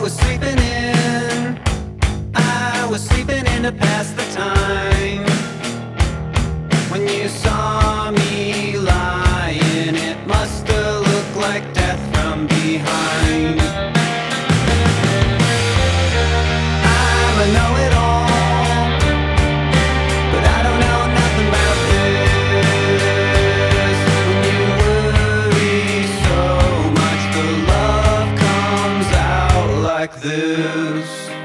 was sleeping in, I was sleeping in to pass the time. When you saw me lying, it must have looked like death from behind. I'm a know-it-all, but I don't know nothing about this. When you worry so much, the love comes out like this.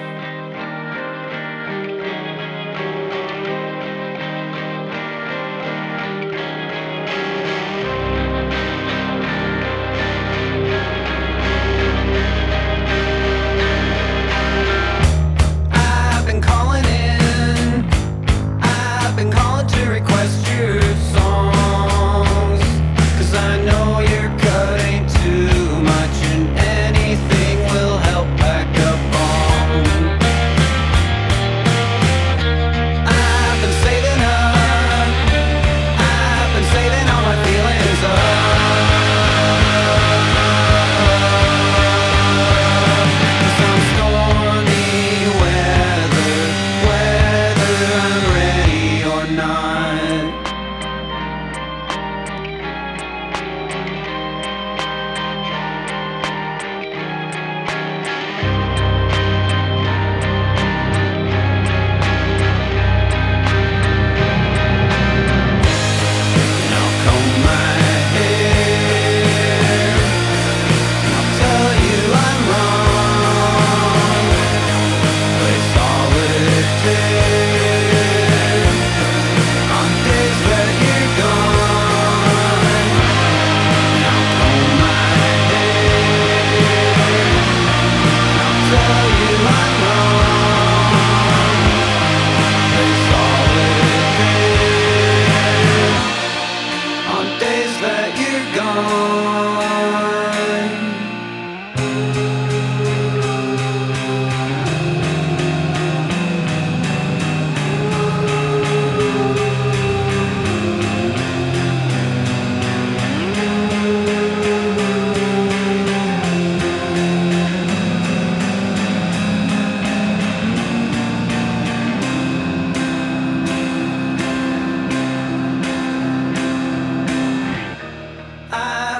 I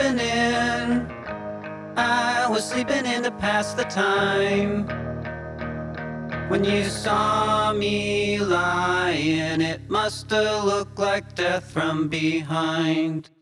was sleeping in to pass the time. When you saw me lying, it must have looked like death from behind.